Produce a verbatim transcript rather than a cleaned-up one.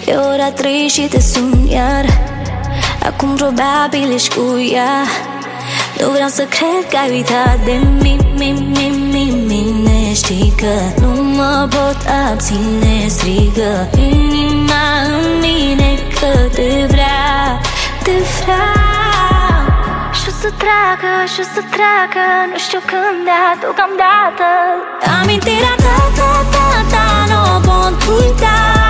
E ora trei și te sun iar. Acum probabil ești cu ea. Nu vreau să cred că ai uitat de mine, mine, mine, mine. Știi că nu mă pot abține. Strigă inima în mine că te vrea, te vreau. Și-o să treacă, și-o să treacă, nu știu când, dar deocamdată amintirea ta, ta, ta, ta, n-o pot uita.